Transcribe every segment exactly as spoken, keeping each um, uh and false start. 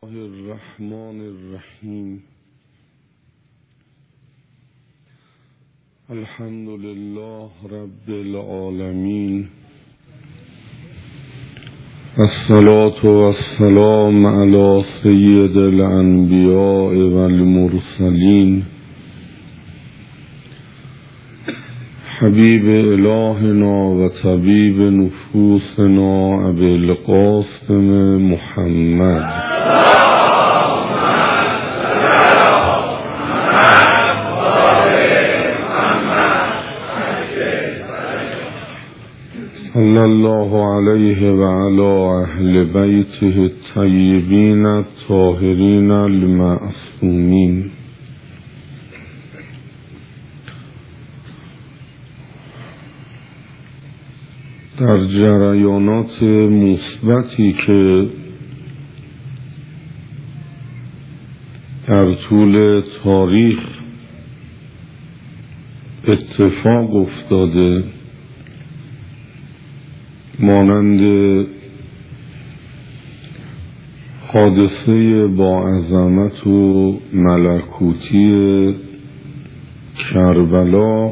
الرحمن الرحیم. الحمد لله رب العالمین، الصلاة والسلام علی سید الانبیاء والمرسلین، حبیب الهنا و طبیب نفوسنا ابی القاسم محمد صلی الله علیه و علی اهل بیته الطیبین الطاهرین المعصومین. در جریانات مثبتی که در طول تاریخ اتفاق افتاده، مانند حادثه با عظمت و ملکوتی کربلا،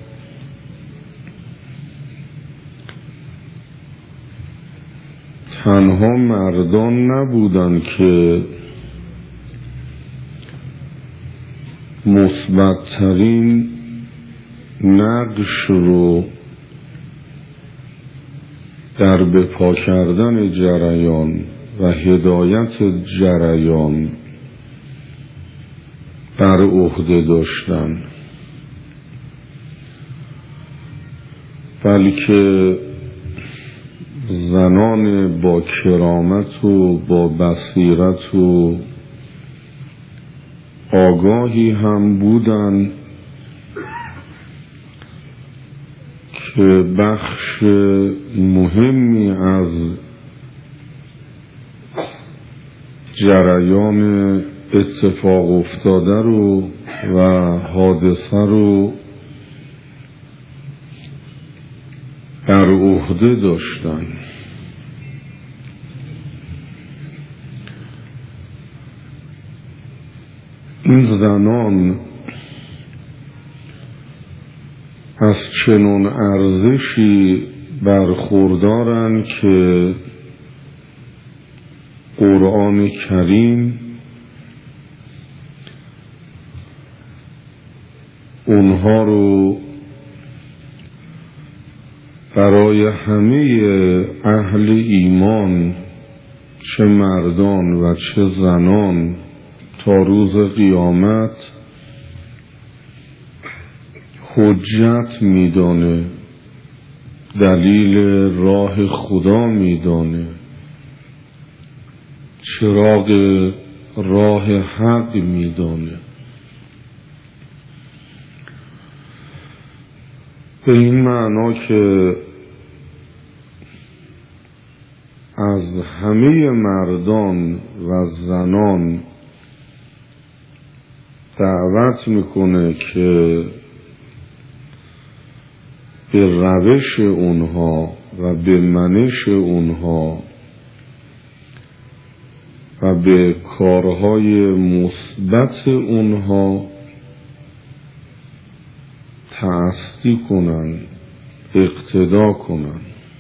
تنها مردان نبودند که مثبت‌ترین نقش رو در بپا کردن جریان و هدایت جریان بر عهده داشتند، بلکه زنان با کرامت و با بصیرت و آگاهی هم بودند که بخش مهمی از جریان اتفاق افتاده رو و حادثه رو بر عهده داشتن. این زنان از چنون ارزشی برخوردارند که قرآن کریم اونها رو برای همه اهل ایمان، چه مردان و چه زنان، تا روز قیامت حجت میدانه، دلیل راه خدا میدانه، چراغ راه حق میدانه. به این معنا که از همه مردان و زنان دعوت میکنه که به روش اونها و به منش اونها و به کارهای مثبت اونها تأسی کنن، اقتدا کنن.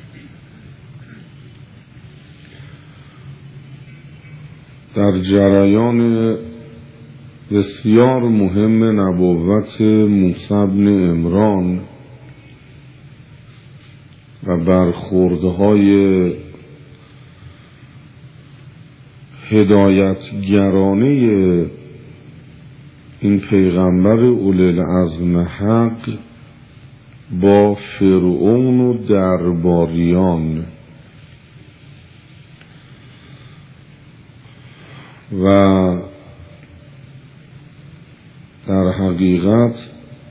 در جریان بسیار مهم نبوت موسی بن عمران و برخوردهای هدایتگرانه این پیغمبر اولوالعزم حق با فرعون و درباریان و در حقیقت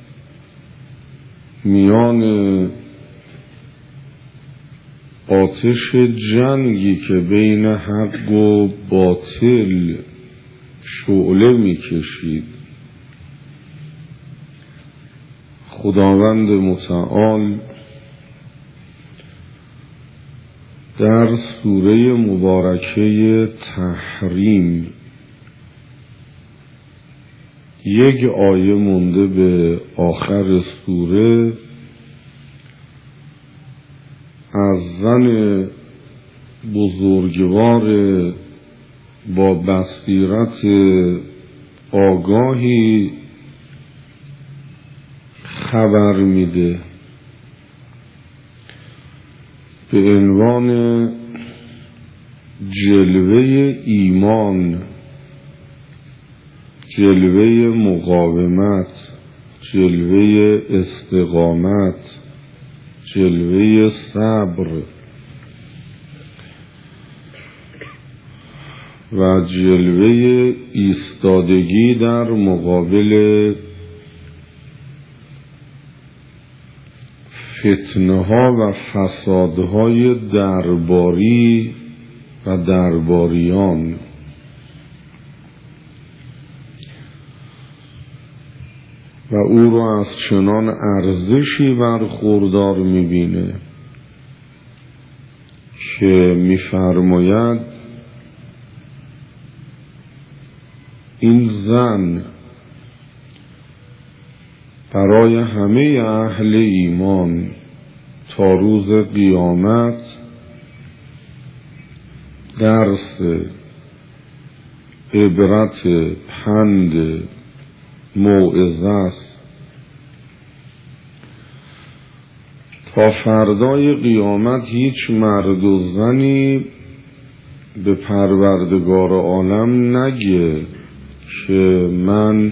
میان آتش جنگی که بین حق و باطل شعله میکشید، خداوند متعال در سوره مبارکه تحریم یک آیه مونده به آخر سوره از زن بزرگوار با بصیرت آگاهی خبر میده به عنوان جلوه ایمان، جلوه مقاومت، جلوه استقامت، جلوه صبر و جلوه ایستادگی در مقابل فتنه ها و فسادهای درباری و درباریان. و او را از چنان ارزشی برخوردار میبینه که میفرماید این زن برای همه اهل ایمان تا روز قیامت درس، عبرت، پند، موعظه است. تا فردای قیامت هیچ مرد و زنی به پروردگار عالم نگه که من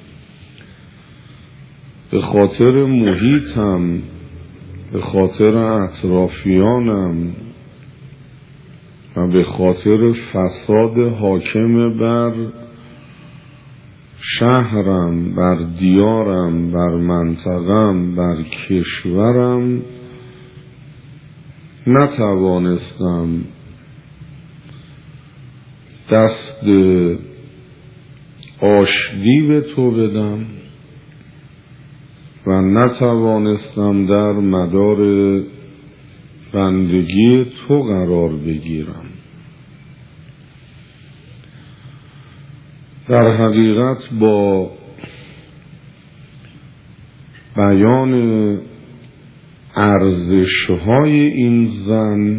به خاطر محیطم، به خاطر اطرافیانم و به خاطر فساد حاکم بر شهرم، بر دیارم، بر منطقم، بر کشورم نتوانستم دست آشتی به تو بدم و نتوانستم در مدار بندگی تو قرار بگیرم. در حقیقت با بیان ارزش‌های این زن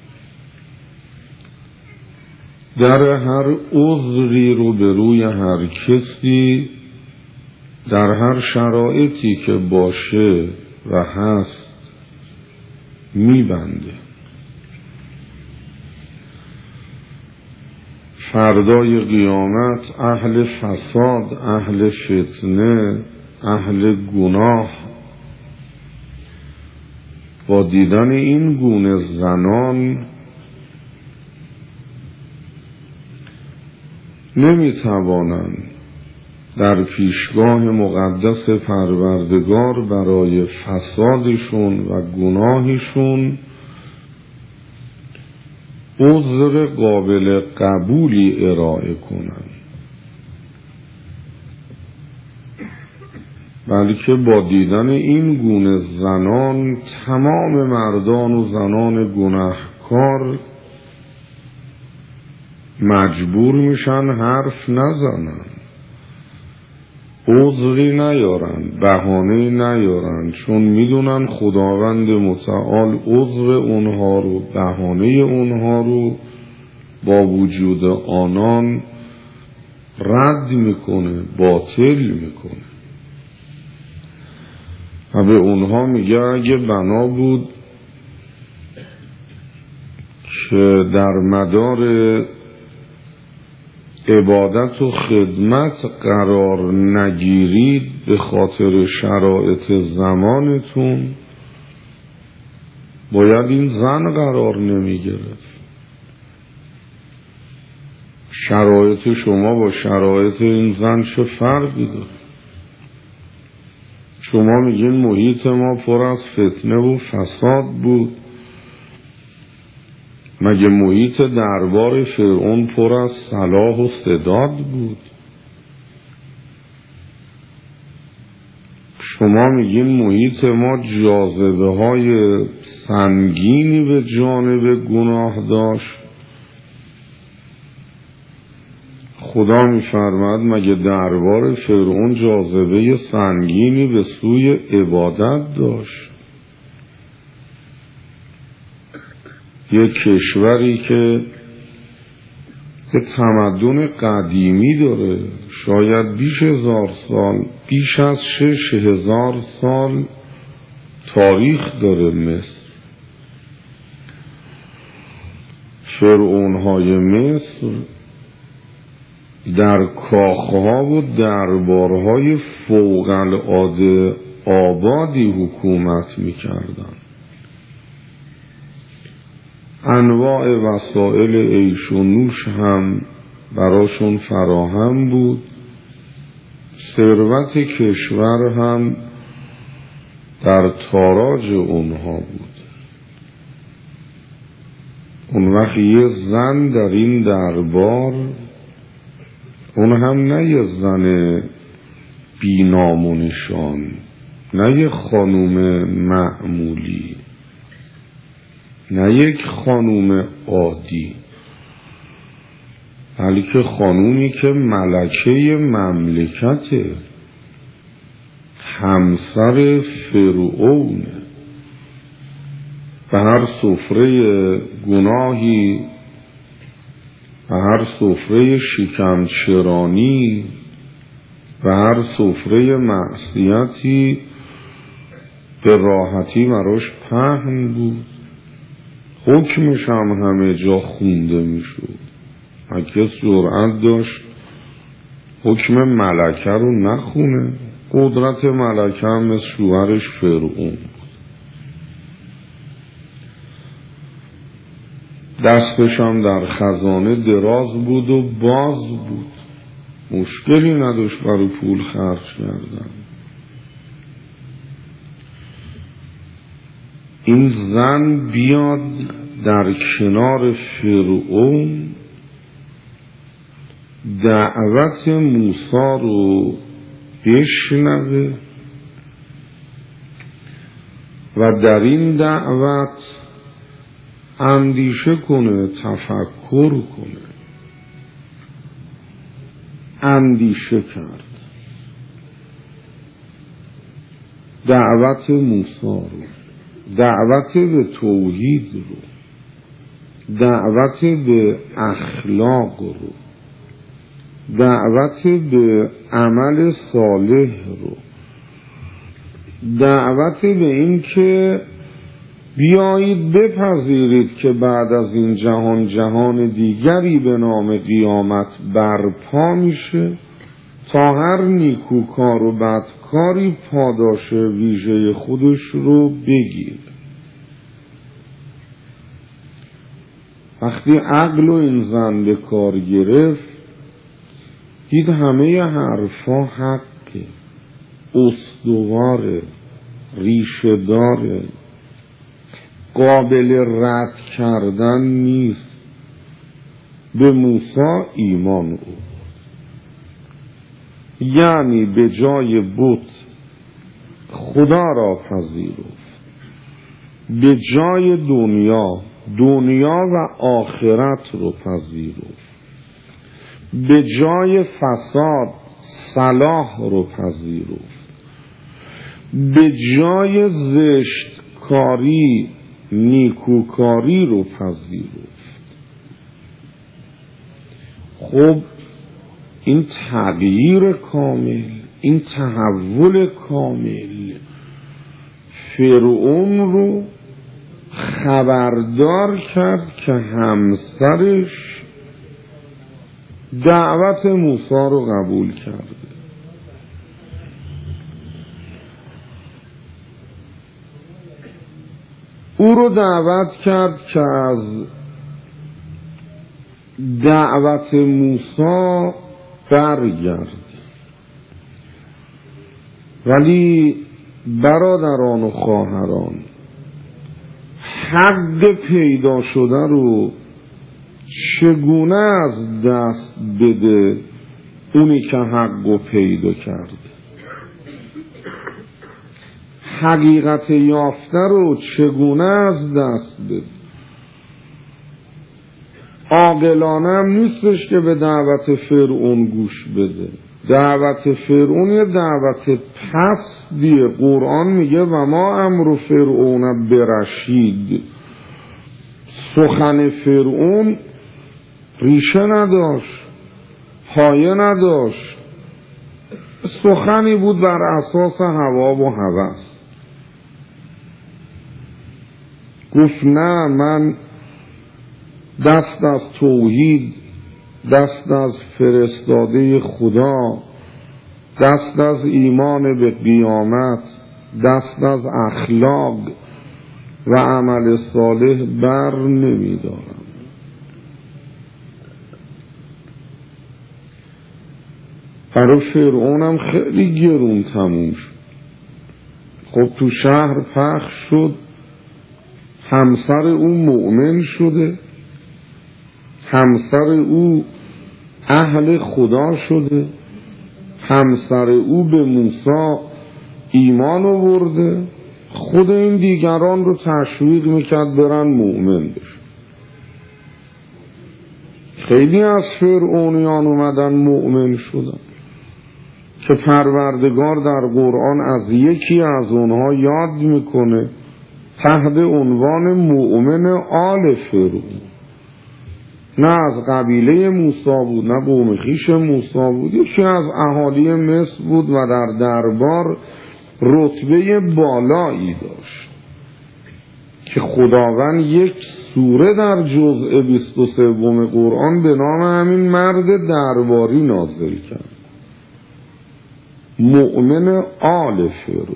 در هر عذری رو به روی هر کسی در هر شرایطی که باشه و هست میبنده. فردای قیامت اهل فساد، اهل فتنه، اهل گناه با دیدن این گونه زنان نمیتوانند در پیشگاه مقدس پروردگار برای فسادشون و گناهشون عذر قابل قبولی ارائه کنند، بلکه با دیدن این گونه زنان تمام مردان و زنان گناهکار مجبور میشن حرف نزنن، عذری نیارن، بهانه‌ای نیارن، چون میدونن خداوند متعال عذر اونها رو، بهانه اونها رو با وجود آنان رد میکنه، باطل میکنه و به اونها میگه اگه بنا بود که در مدار عبادت و خدمت قرار نگیرید به خاطر شرایط زمانتون، باید این زن قرار نمی گرفت. شرایط شما با شرایط این زن چه فرقی داره؟ شما میگین محیط ما پر از فتنه و فساد بود، مگه محیط دربار فرعون پر از صلاح و سداد بود؟ شما میگین محیط ما جاذبه های سنگینی به جانب گناه داشت. خدا میفرماد مگه دربار فرعون جاذبه سنگینی به سوی عبادت داشت؟ یک کشوری که که تمدن قدیمی داره، شاید بیش هزار سال، بیش از شش هزار سال تاریخ داره مصر. فرعونهای مصر در کاخها و دربارهای فوق العاده آبادی حکومت میکردن. انواع وسایل عیش و نوش هم براشون فراهم بود. ثروت کشور هم در تاراج اونها بود. اون وقت یه زن در این دربار، اون هم نه یه زن بی‌نام و نشان، نه یه خانوم معمولی، نه یک خانوم عادی، بلکه خانومی که ملکه مملکته، همسر فرعون. به هر سفره گناهی، به هر سفره شکمچرانی، به هر سفره معصیتی به راحتی براش پهن بود. حکمش هم همه جا خونده می شد. اگه جرأت داشت حکم ملکه رو نخونه. قدرت ملکه هم مثل شوهرش فرعون بود. دستش هم در خزانه دراز بود و باز بود، مشکلی نداشت برای پول خرج کردن. این زن بیاد در کنار فرعون دعوت موسی رو بشنوه و در این دعوت اندیشه کنه، تفکر کنه. اندیشه کرد. دعوت موسی رو، دعوت به توحید رو، دعوت به اخلاق رو، دعوت به عمل صالح رو، دعوت به این که بیایید بپذیرید که بعد از این جهان جهان دیگری به نام قیامت برپا میشه تا هر نیکوکار و بدکاری پاداش ویژه خودش رو بگیر. وقتی عقل و این زن به کار گرفت، دید همه حرفا حقه، استواره، ریشه داره، قابل رد کردن نیست. به موسی ایمان او، یعنی به جای بت خدا را پذیرفت، به جای دنیا دنیا و آخرت رو پذیرفت، به جای فساد صلاح رو پذیرفت، به جای زشت کاری نیکوکاری رو پذیرفت. خب این تغییر کامل، این تحول کامل فرعون رو خبردار کرد که همسرش دعوت موسی رو قبول کرده. او رو دعوت کرد که از دعوت موسی برگرد. ولی برادران و خواهران، حق پیدا شده رو چگونه از دست بده اونی که حق رو پیدا کرده؟ حقیقت یافته رو چگونه از دست بده. عاقلانه هم نیستش که به دعوت فرعون گوش بده. دعوت فرعون یه دعوت پستیه. قرآن میگه و ما امر فرعون برشید. سخن فرعون ریشه نداشت، پایه نداشت، سخنی بود بر اساس هوا و هوس. گفت نه، من دست از توحید، دست از فرستاده خدا، دست از ایمان به قیامت، دست از اخلاق و عمل صالح بر نمی دارم. برای فرعونم خیلی گرون تموم شد. خب تو شهر پخش شد، همسر او مؤمن شده، همسر او اهل خدا شده، همسر او به موسی ایمان آورده، خود این دیگران رو تشویق میکرد برن مؤمن بشن. خیلی از فرعونیان اومدن مؤمن شدن که پروردگار در قرآن از یکی از اونها یاد میکنه تحت عنوان مؤمن آل فرعون. نه از قبیله موسی بود، نه قوم خویش موسی بود، یکی از اهالی مصر بود و در دربار رتبه بالایی داشت که خداوند یک سوره در جزء بیست و سوم قرآن به نام همین مرد درباری نازل کرد، مؤمن آل فرعون.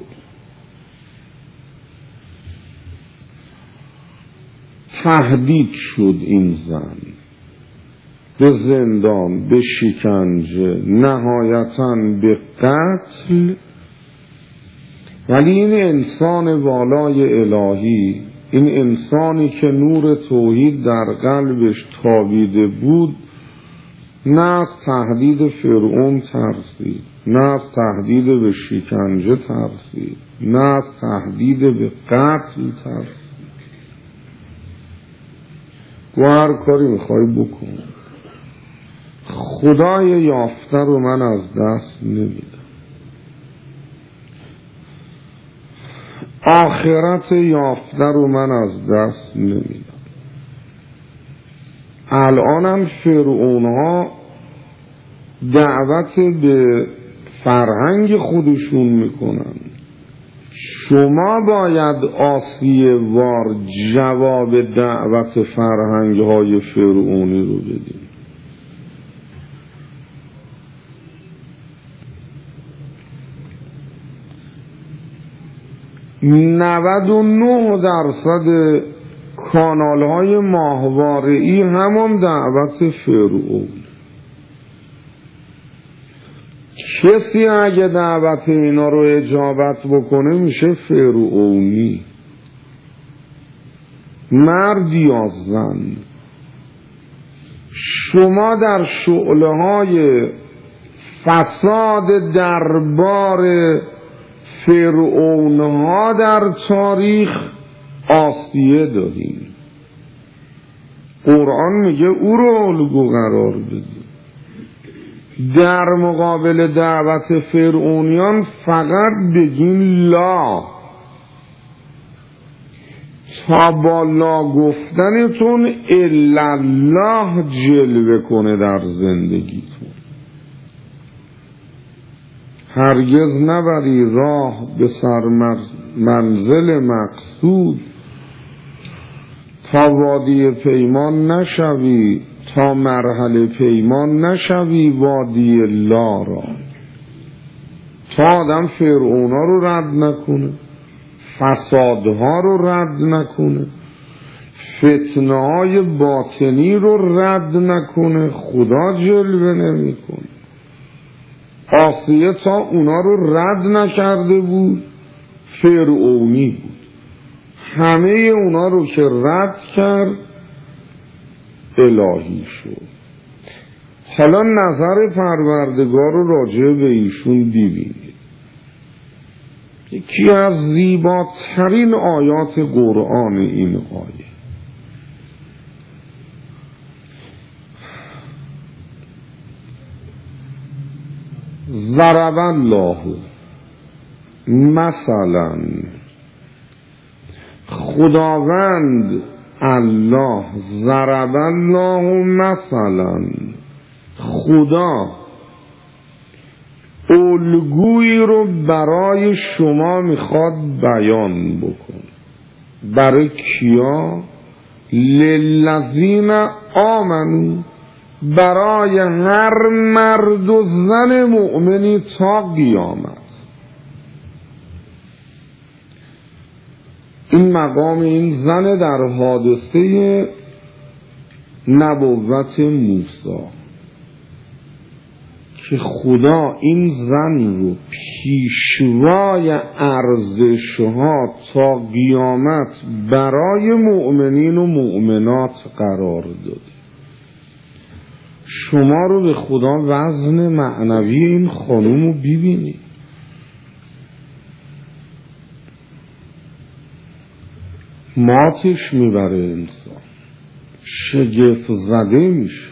تهدید شد این زن به زندان، به شکنجه، نهایتاً به قتل. ولی این انسان والای الهی، این انسانی که نور توحید در قلبش تابیده بود، نه از تهدید فرعون ترسید، نه از تهدید به شکنجه ترسید، نه از تهدید به قتل ترسید. و هر کاری میخوای بکن، خدای یافته رو من از دست نمیدم، آخرت یافته رو من از دست نمیدم. الانم فرعون ها دعوت به فرهنگ خودشون میکنن، شما باید آسیه وار جواب دعوت فرهنگ های فرعونی رو بدید. نود و نه درصد کانال های ماهواره‌ای همون دعوت فرعون. کسی اگه دعوت اینا رو اجابت بکنه میشه فرعونی، مرد یا زن. شما در شعله های فساد دربار فرعون ها در تاریخ آسیه داریم. قرآن میگه او رو الگو قرار بدید. در مقابل دعوت فرعونیان فقط بگین لا، تا با لا گفتنتون الا الله جلوه کنه در زندگیتون. هرگز نبری راه به سر منزل مقصود، تا وادی پیمان نشوی، تا مرحله پیمان نشوی وادی لا را. تا آدم فرعونا رو رد نکنه، فسادها رو رد نکنه، فتنه های باطنی رو رد نکنه، خدا جلوه نمی کنه. آسیه تا اونا رو رد نکرده بود فرعونی بود، همه اونا رو که رد کرد الهی شد. حالا نظر پروردگار رو راجع به ایشون ببینید. یکی از زیباترین آیات قرآن این آیه. ضرب الله مثلا، خداوند الله، ضرب الله مثلا، خدا الگویی رو برای شما میخواد بیان بکن. برای کیا؟ للذین آمنو، برای هر مرد و زن مؤمنی تا قیامت. این مقام این زن در حادثه نبوت موسی که خدا این زن رو پیشوای ارزشها تا قیامت برای مؤمنین و مؤمنات قرار داده. شما رو به خدا وزن معنوی این خانوم رو ببینید. ماتش میبره انسان، شگفت زده میشه.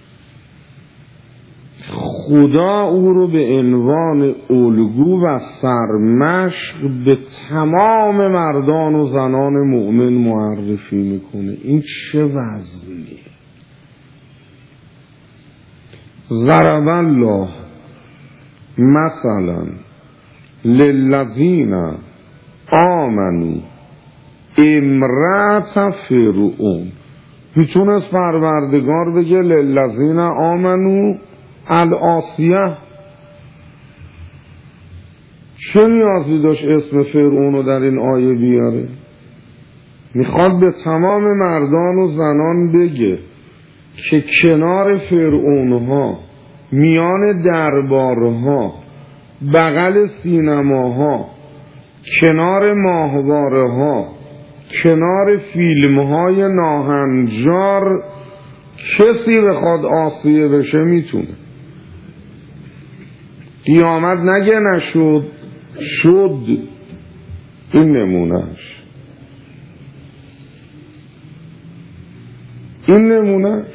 خدا او رو به عنوان الگو و سرمشق به تمام مردان و زنان مؤمن معرفی میکنه. این چه وزنیه؟ ضرب الله مثلا للذین آمنوا امرأة فرعون. میتونست پروردگار بگه للذین آمنوا العاصیه، چه نیازی داشت اسم فرعون رو در این آیه بیاره؟ میخواد به تمام مردان و زنان بگه که کنار فرعونها، میان دربارها، بغل سینماها، کنار ماهواره‌ها، کنار فیلم‌های ناهنجار کسی بخواد عاصیه بشه میتونه. قیامت نگه نشد، شد. این نمونهش، این نمونهش.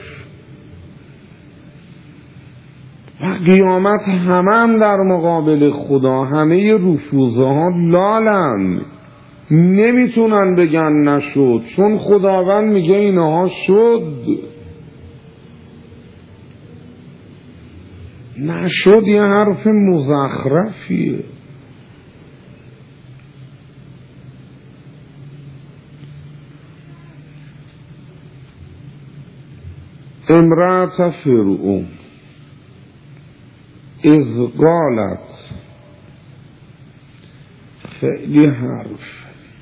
و قیامت همه هم در مقابل خدا، همه رفوزه ها لالن، نمیتونن بگن نشد، چون خداوند میگه اینها شد. نشد یه حرف مزخرفیه. امرأة فرعون اذ قالت، خیلی حرف.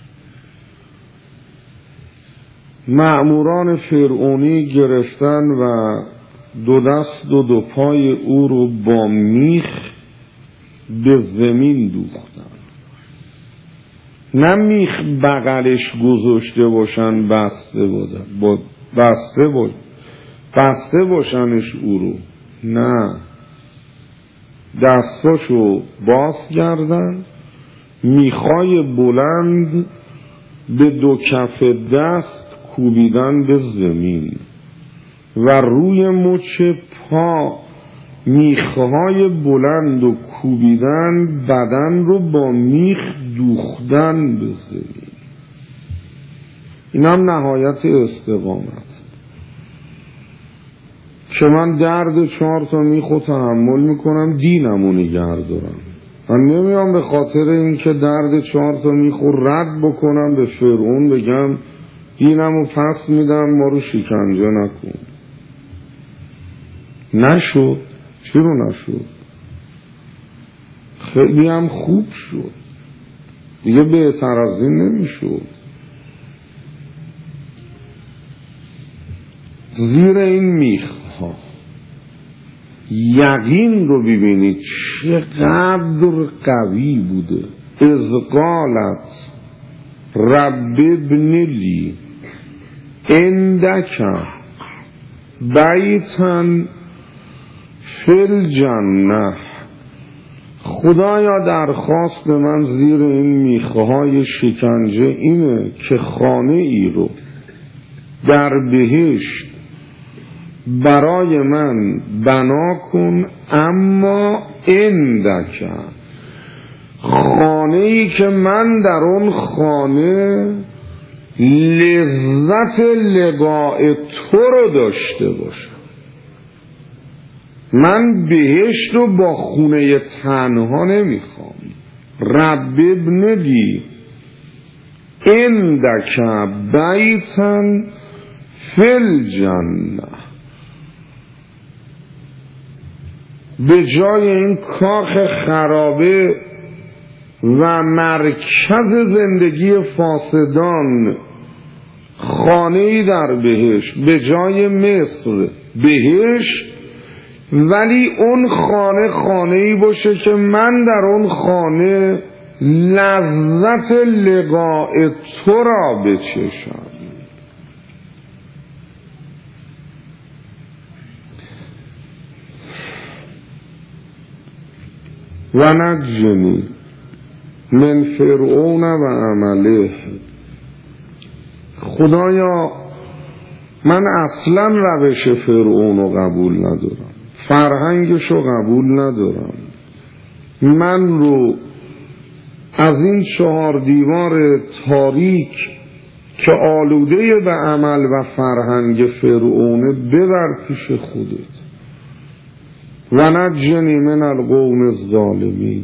مأموران فرعونی گرفتن و دو دست و دو پای او رو با میخ به زمین دوختن. نه میخ بغلش گذاشته باشن بسته بودن، با بسته بود بسته باشنش او رو، نه، دستاشو باز کردن، میخای بلند به دو کف دست کوبیدن به زمین و روی مچ پا میخهای بلند و کوبیدن، بدن رو با میخ دوختن به زمین. این هم نهایت استقامت که من درد چهار تا میخو تحمل میکنم، دینمو نگه دارم. من نمیام به خاطر اینکه درد چهار تا میخو رد بکنم به فرعون بگم دینمو پس میدم، ما رو شکنجه نکن. نشد. چی رو نشد؟ خیلی هم خوب شد، دیگه بهتر از این نمیشد. زیر این میخ ها یقین رو ببینید چقدر قوی بوده. اذ قالت رب ابن لی عندک بیتا فی الجنه. خدایا درخواست من زیر این میخه های شکنجه اینه که خانه ای رو در بهشت برای من بنا کن، اما عندک، خانه ای که من در اون خانه لذت لقاء تو رو داشته باشم. من بهشت رو با خونه تنها نمیخوام. رب ابن لی عندک بیتا فی الجنه، به جای این کاخ خرابه و مرکز زندگی فاسدان خانه‌ای در بهشت، به جای مصر بهشت، ولی اون خانه خانه‌ای باشه که من در اون خانه لذت لقاء تو را بچشم. و نجنی من فرعون و عمله، خدایا من اصلا روش فرعون رو قبول ندارم، فرهنگش رو قبول ندارم. من رو از این چهار دیوار تاریک که آلوده به عمل و فرهنگ فرعونه ببر پیش خودت. و نجنی من القوم الظالمین.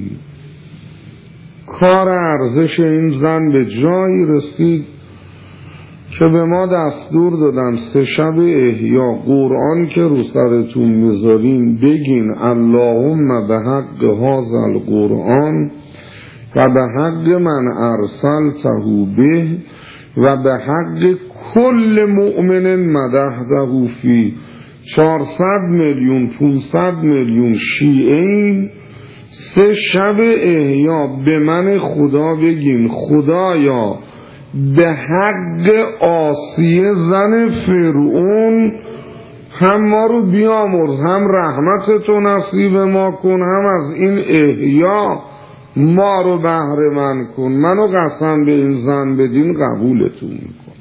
کار ارزش این زن به جایی رسید که به ما دستور دادن سه شب احیا قرآن که رو سرتون میذارین بگین اللهم به حق هذا القرآن و به حق من ارسلته به و به حق کل مؤمن مدحته فی. چهارصد میلیون پونصد میلیون شیعین سه شب احیا به من خدا بگین خدایا به حق آسیه زن فرعون هم ما رو بیامرز، هم رحمتتو نصیب ما کن، هم از این احیا ما رو بهره من کن. منو قسم به این زن بدین قبولتون میکن.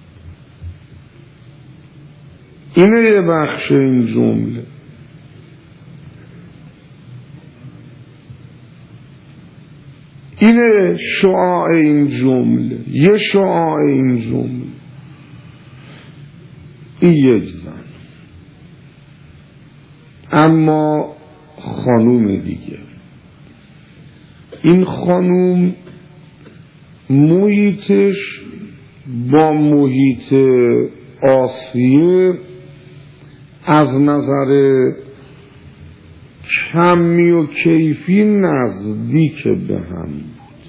اینه یه بخش این جمله. اینه شعاع این جمله، یه شعاع این جمله. این یک زن. اما خانوم دیگه، این خانوم محیطش با محیط آسیه از نظر کمی و کیفی نزدیک به هم بود.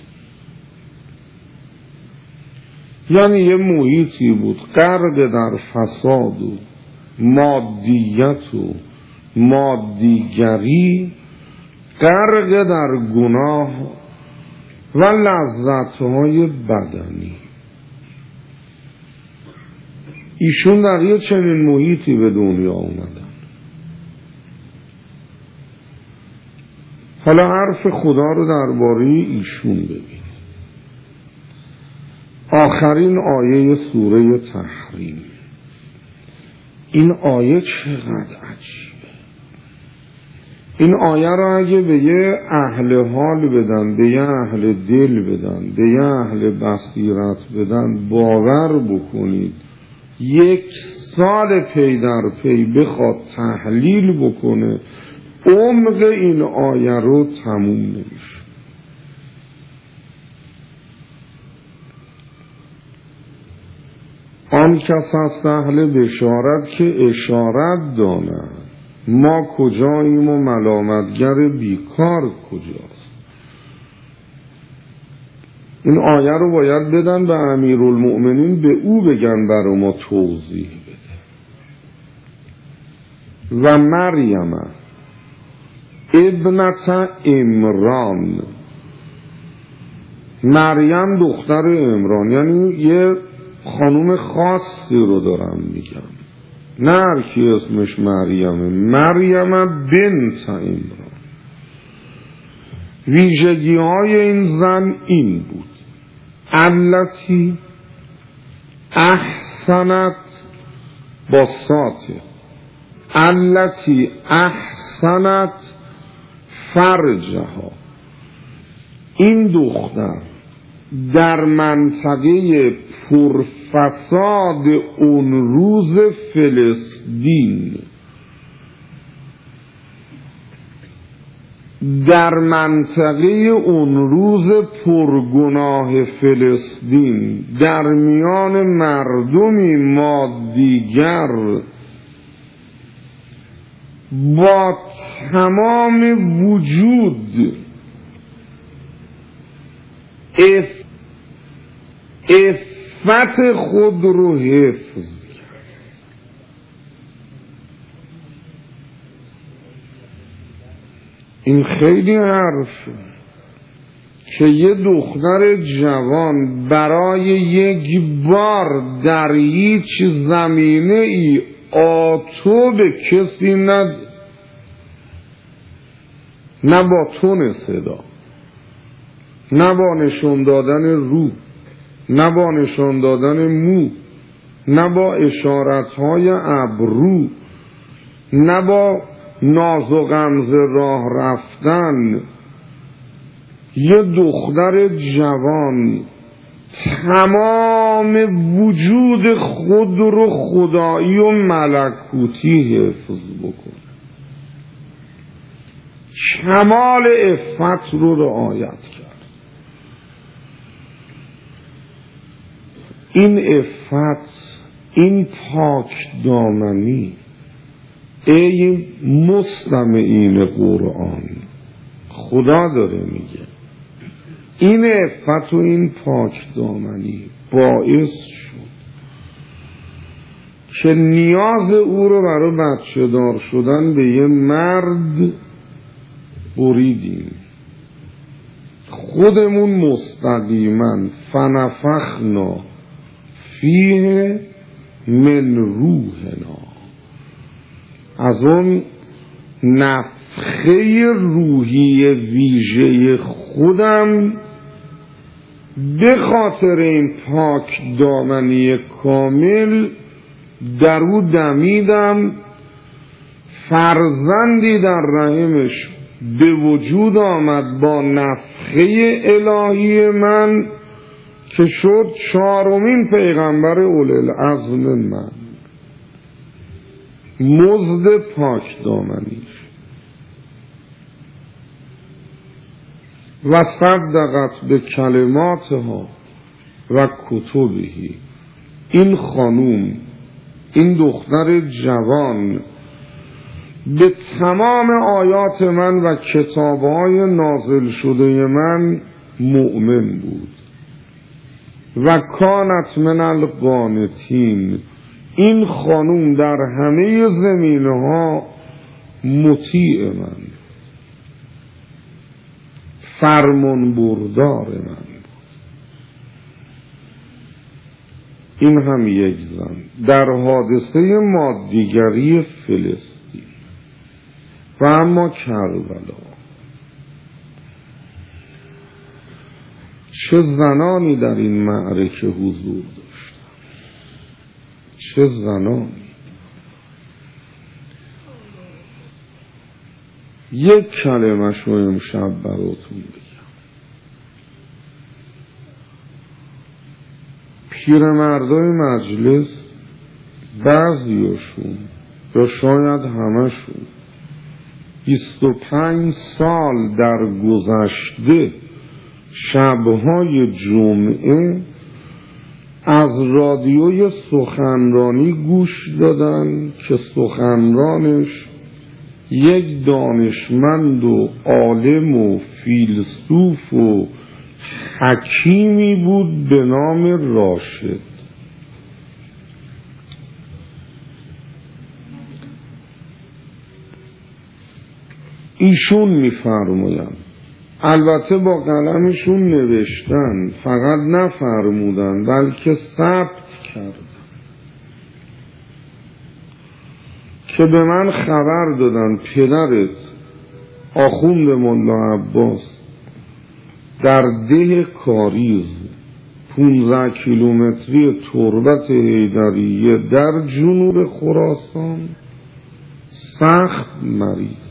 یعنی یه محیطی بود غرق در فساد و مادیت و مادیگری، غرق در گناه و لذت‌های بدنی. ایشون در یه چنین محیطی به دنیا اومدن. حالا حرف خدا رو درباره ایشون ببین. آخرین آیه سوره تحریم. این آیه چقدر عجیبه. این آیه رو اگه به یه اهل حال بدن، به یه اهل دل بدن، به یه اهل بصیرت بدن، باور بکنید یک سال پی در پی بخواد تحلیل بکنه عمق این آیه رو تموم نمیشه. آن کس هست اهل بشارت که اشارت داند ما کجاییم و ملامتگر بیکار کجاست. این آیه رو باید بدن به امیرالمؤمنین، به او بگن برای ما توضیح بده. و مریم ابنت عمران، مریم دختر عمران، یعنی یه خانوم خاصی رو دارم میگم، نه هر کی اسمش مریمه. مریم بنت عمران. ویژگی های این زن این بود: التی احسنت با ساته، التی احسنت فرجها. این دختر در منطقه پرفساد اون روز فلسطین، در منطقه اون روز پرگناه فلسطین، در میان مردمی مادیگر با تمام وجود اف افت خود رو حفظ کرد. این خیلی حرفه که یه دختر جوان برای یک بار در هیچ زمینه ای آتو به کسی ند، نه با تون صدا، نه با نشون دادن رو، نه با نشون دادن مو، نه با اشارتهای ابرو، نه با ناز و غمزه راه رفتن. یه دختر جوان تمام وجود خود رو خدایی و ملکوتی حفظ بکن، کمال عفت رو رعایت کرد. این عفت، این پاک دامنی، ای مستمعین قرآن، خدا داره میگه این عفت و این پاک دامنی باعث شد که نیاز او رو برای بچه دار شدن به یه مرد بریدیم. خودمون مستقیما فنفخنا فیه من روحنا، از اون نفخه روحی ویژه خودم به خاطر این پاک دامنی کامل در او دمیدم. فرزندی در رحمش به وجود آمد با نفخه الهی من که شد چهارمین پیغمبر اولوالعزم من. مزد پاک دامنی و صدقت به کلماتها و کتبهی. این خانوم، این دختر جوان به تمام آیات من و کتابهای نازل شده من مؤمن بود و کانت من القانتین. این خانوم در همه زمینه‌ها مطیع من، فرمان بردار من بود. این هم یک زن در حادثه مادیگری فلسطین. و اما کربلا، چه زنانی در این معرکه حضور داشتن، چه زنانی. یک کلمه شو امشب براتون بگم. پیرمردای مجلس بعضیاشون یا شاید همشون بیست و پنج سال در گذشته شبهای جمعه از رادیوی سخنرانی گوش دادن که سخنرانش یک دانشمند و عالم و فیلسوف و حکیمی بود به نام راشد. ایشون میفرمایند، البته با قلمشون نوشتن، فقط نفرمودن بلکه ثبت کردن، که به من خبر دادن پدرت آخوند ملا عباس در ده کاریز پونزده کیلومتری تربت حیدریه در جنوب خراسان سخت مریض.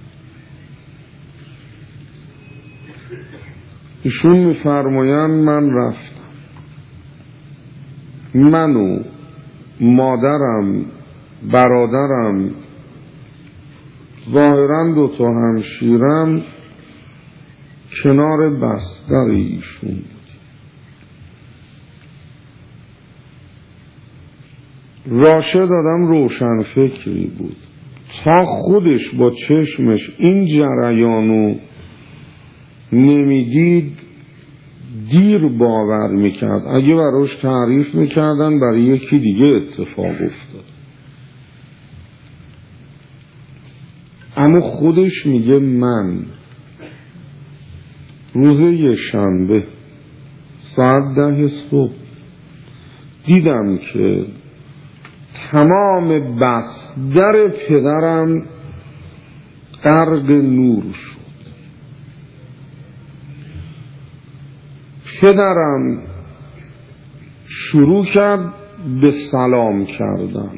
ایشون میفرمایند من رفتم، من و مادرم، برادرم، ظاهرا دو تا همشیرم کنار بستر ایشون بود. راشد آدم روشن فکری بود، تا خودش با چشمش این جریانو نمیدید دیر باور میکرد. اگه براش تعریف میکردن برای یکی دیگه اتفاق افتاد، اما خودش میگه من روز یه شنبه ساعت ده صبح دیدم که تمام بستر پدرم غرق نور شد. پدرم شروع کرد به سلام کردن.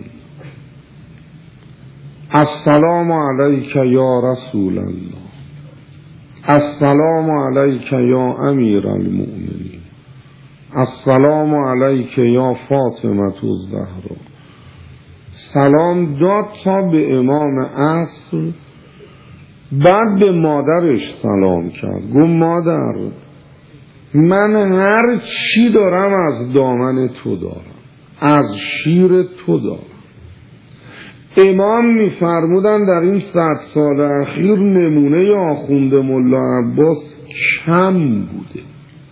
السلام علیک یا رسول الله، السلام علیک یا امیر المؤمنین، السلام علیک یا فاطمه الزهرا. سلام داد تا به امام عصر، بعد به مادرش سلام کرد. گفت مادر من هر چی دارم از دامن تو دارم، از شیر تو دارم. امام می‌فرمودن در این صد سال اخیر نمونه آخوند ملا عباس کم بوده.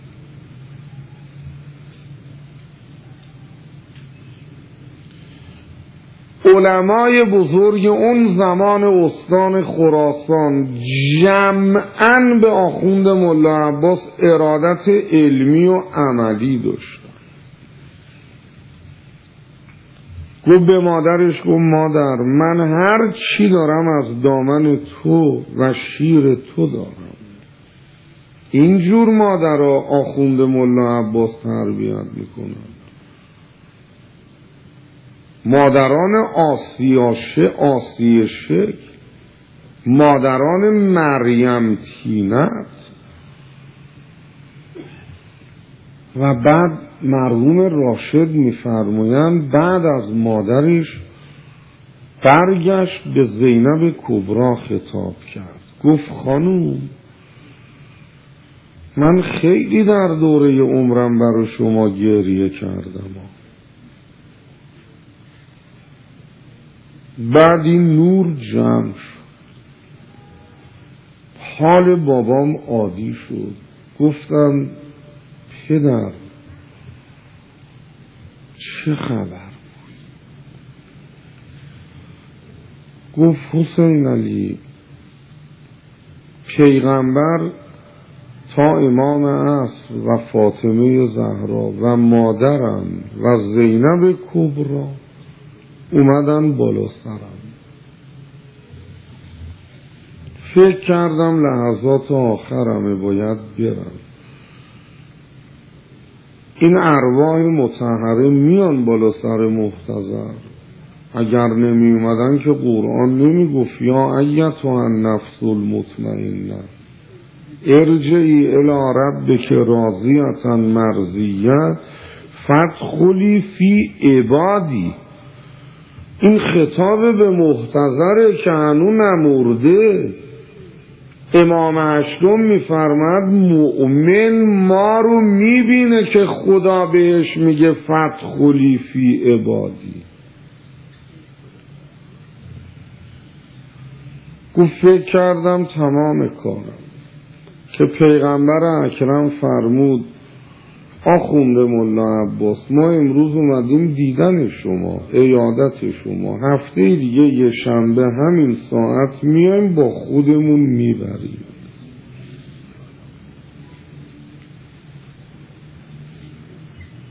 علمای بزرگ اون زمان استان خراسان جمعاً به آخوند ملا عباس ارادت علمی و عملی داشتن. گفت به مادرش، گفت مادر من هر چی دارم از دامن تو و شیر تو دارم. اینجور مادر آخوند ملا عباس تربیت میکنن. مادران آسیاشه آسیه شکل، مادران مریم تینت. و بعد مرحوم راشد میفرمایند بعد از مادرش برگشت به زینب کبرا خطاب کرد. گفت خانوم من خیلی در دوره عمرم برای شما گریه کردم، بعد این نور جمع شد، حال بابام عادی شد. گفتم پدر چه خبر؟ گفت حسین علی پیغمبر تا امام عصر و فاطمه زهرا و مادرم و زینب کبرا اومدن بالا سرم. فکر کردم لحظات آخرمه باید برم. این ارواح مطهره میان بالا سر محتضر، اگر نمی اومدن که قرآن نمی گفت یا ایتها النفس المطمئنه ارجعی الی ربک راضیة مرضیة فادخلی فی عبادی. این خطاب به محتضره که هنو نمرده. امام هشتم میفرماد مؤمن ما رو میبینه که خدا بهش میگه فادخلی فی عبادی. گفت فکر کردم تمام کارم که پیغمبر اکرم فرمود آخونده ملا عباس ما امروز اومدیم دیدن شما، عیادت شما، هفته دیگه یه شنبه همین ساعت میایم با خودمون میبریم.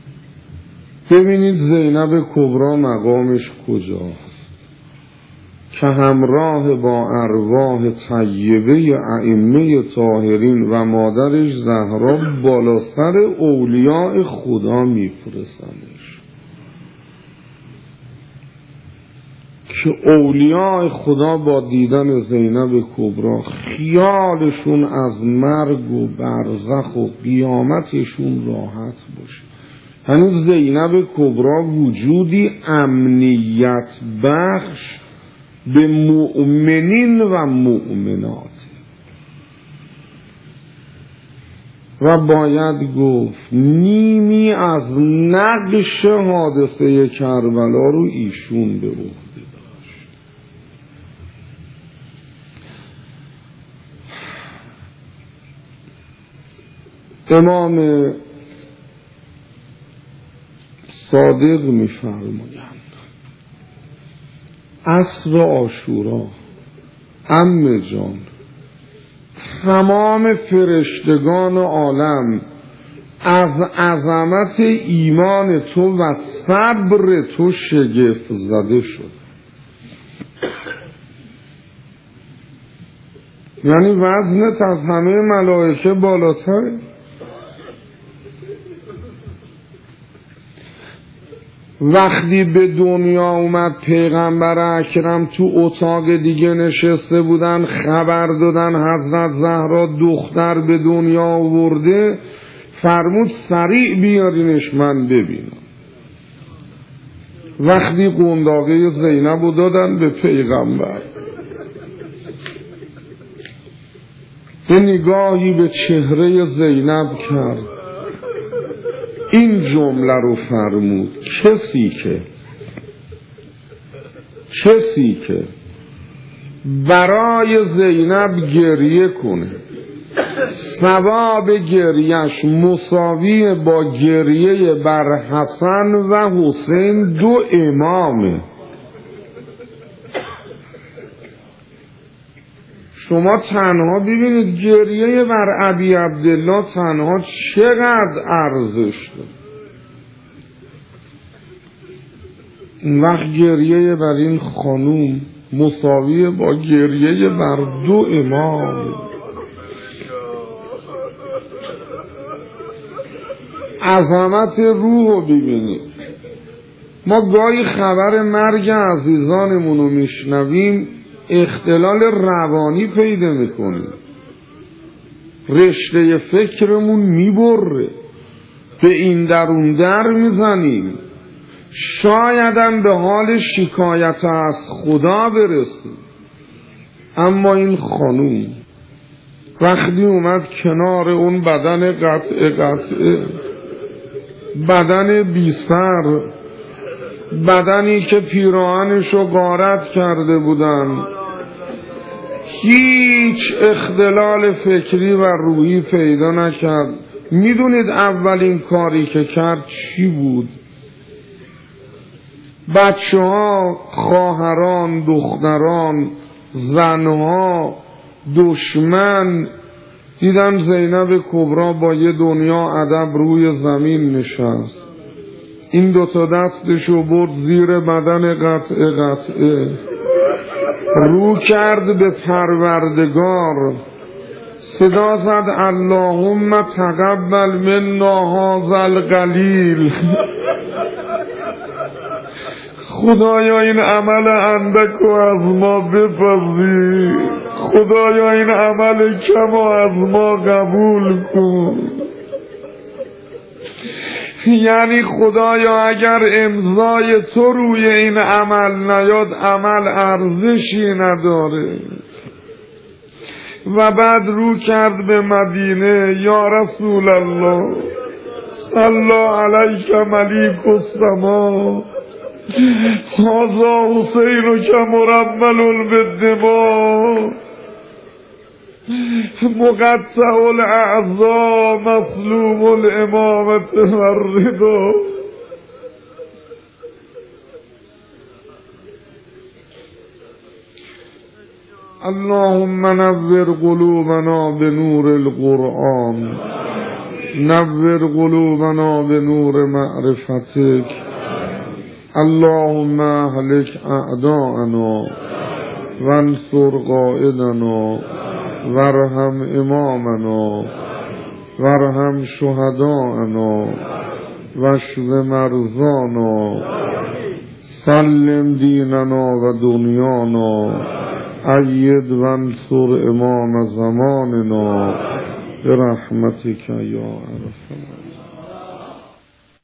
ببینید زینب کبرا مقامش کجاست. که همراه با ارواح طیبه ائمه طاهرین و مادرش زهرا بالا سر اولیاء خدا میفرستندش که اولیاء خدا با دیدن زینب کبری خیالشون از مرگ و برزخ و قیامتشون راحت باشه. یعنی زینب کبری وجودی امنیت بخش به مؤمنین و مؤمنات و باید گفت نیمی از نقش حادثه کربلا رو ایشون به عهده داشت. امام صادق می‌فرمایند عصر عاشورا عمه جان تمام فرشتگان عالم از عظمت ایمان تو و صبر تو شگفت زده شد. یعنی وزنت از همه ملائکه بالاتره. وقتی به دنیا اومد پیغمبر اکرم تو اتاق دیگه نشسته بودن، خبر دادن حضرت زهرا دختر به دنیا آورده، فرمود سریع بیارینش من ببینم. وقتی قنداقه زینب رو دادن به پیغمبر، یه نگاهی به چهره زینب کرد، این جمله رو فرمود کسی که کسی که برای زینب گریه کنه ثواب گریهش مساوی با گریه بر حسن و حسین دو امامه. شما تنها ببینید گریه بر ابی عبدالله تنها چقدر ارزش داره. اون وقت گریه بر این خانوم مساویه با گریه بر دو امام. عظمت روح رو ببینید. ما گاهی خبر مرگ عزیزانمون رو میشنویم اختلال روانی پیدا میکنیم، رشته فکرمون میبره، به این در اون در میزنیم، شایدم به حال شکایت از خدا برسیم. اما این خانوم وقتی اومد کنار اون بدن قطعه قطعه، بدن بی سر، بدنی که پیراهنشو غارت کرده بودن، هیچ اختلال فکری و روحی پیدا نکرد. میدونید اولین کاری که کرد چی بود؟ بچه ها، خواهران، دختران، زنها، دشمن دیدن زینب کبری با یه دنیا ادب روی زمین نشست، این دوتا دستشو برد زیر بدن قطعه قطعه، رو کرد به پروردگار، صدا زد اللهم تقبل منا هذا القلیل. خدایا این عمل اندک رو از ما بپذیر، خدایا این عمل کم رو از ما قبول کن. یعنی خدایا اگر امضای تو روی این عمل نیاد عمل ارزشی نداره. و بعد رو کرد به مدینه، یا رسول الله صلی علیک ملیک السما هذا حسین که مرمل بالدماء مقطع الاعضاء مسلوب الامامت والرضا. اللهم نور قلوبنا بنور القرآن، نور قلوبنا بنور معرفتك، اللهم اهلك اعداءنا وانصر قائدنا وارحم امامنا وارحم شهداءنا واشف مرضانا سلم دیننا و دنیانا اید وانصر امام زماننا برحمتک یا ارحم الراحمین.